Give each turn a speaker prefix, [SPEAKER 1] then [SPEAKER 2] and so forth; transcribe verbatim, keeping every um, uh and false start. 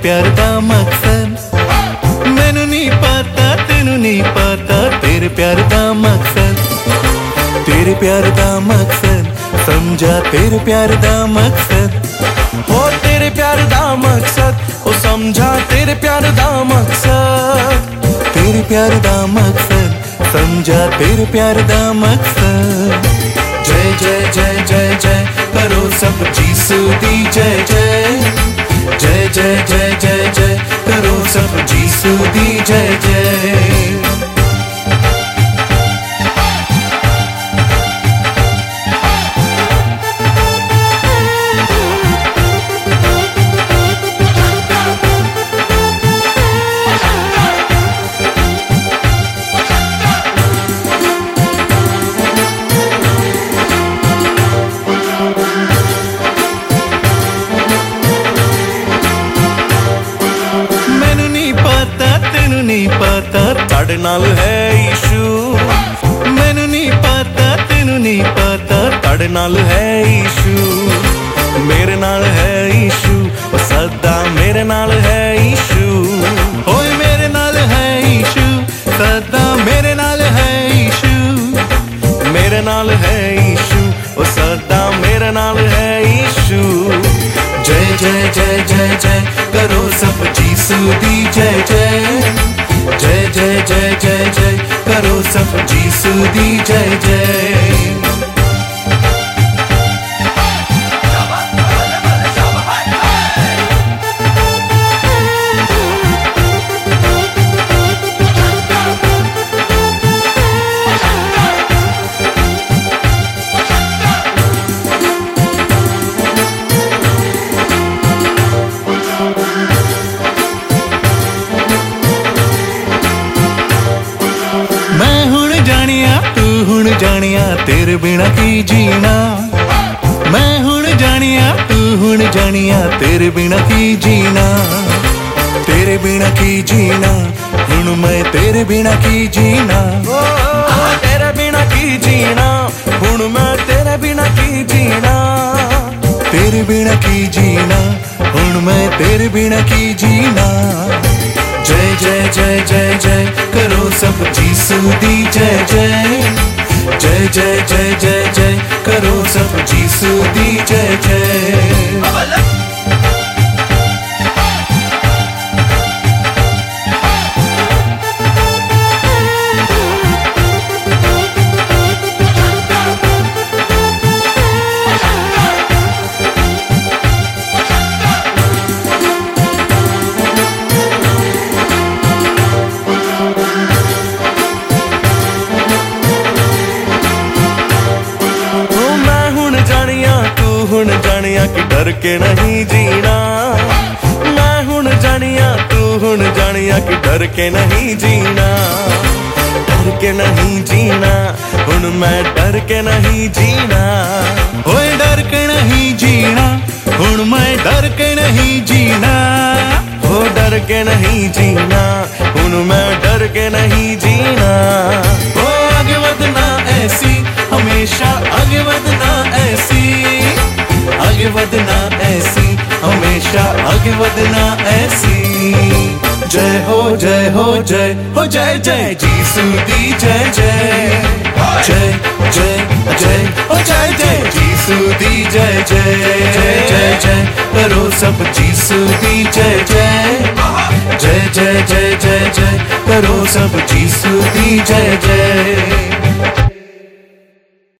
[SPEAKER 1] प्यार दा मकसद मैनू नहीं पता तेनू नहीं पता तेरे प्यार दा मकसद तेरे प्यार दा मकसद समझा तेरे प्यार दा मकसद
[SPEAKER 2] हो तेरे प्यार दा मकसद ओ समझा तेरे प्यार दा मकसद
[SPEAKER 1] तेरे प्यार दा मकसद समझा तेरे प्यार दा मकसद
[SPEAKER 2] जय जय जय जय जय करो सब जीसू दी जय जय जय जय जय जय जय करो सब जीसू दी जय जय नहीं पता ताड़े नाल है यीशु
[SPEAKER 1] मैनू नहीं पता तेनू नहीं पता
[SPEAKER 2] ताड़े नाल है यीशु मेरे नाल है यीशु ओ सदा मेरे नाल है यीशु
[SPEAKER 1] ओए मेरे नाल है यीशु सदा मेरे नाल है यीशु
[SPEAKER 2] मेरे नाल है यीशु ओ सदा मेरे नाल है यीशु जय जय जय जय जय करो सब जीसू दी जय जय जय जय जय जय जय करो सब जीसू दी जय जय
[SPEAKER 1] जानिया तेरे बिना की जीना मैं हुण जानिया तू हुण जानिया तेरे बिना की जीना तेरे बिना की जीना हुण मैं तेरे बिना की जीना
[SPEAKER 2] ओ, तेरे बिना की जीना हुण मैं तेरे बिना की जीना
[SPEAKER 1] तेरे बिना की जीना हुण मैं तेरे बिना की जीना
[SPEAKER 2] जय जय जय जय जय करो सब जीसू दी जय जय जय जय जय जय जय करो सब जीसू दी जय जय हुण जानिया कि डर के नहीं जीना मैं हुण जानिया तू हुण जानिया कि डर के नहीं जीना डर के नहीं जीना हुण मैं डर के नहीं जीना
[SPEAKER 1] ओए डर के नहीं जीना हुण मैं डर के नहीं जीना
[SPEAKER 2] हो डर के नहीं जीना हुण मैं डर के नहीं जीना
[SPEAKER 1] ओ आगे बढ़ना ऐसी हमेशा आगे बढ़ना ऐसी आगे बढ़ना ऐसी हमेशा आगे बढ़ना ऐसी
[SPEAKER 2] जय हो जय हो जय हो जय जय जीसू दी जय जय जय जय जय हो जय जय जीसू दी जय जय जय जय जय करो सब जीसू दी जय जय जय जय जय जय जय करो सब जीसू दी जय जय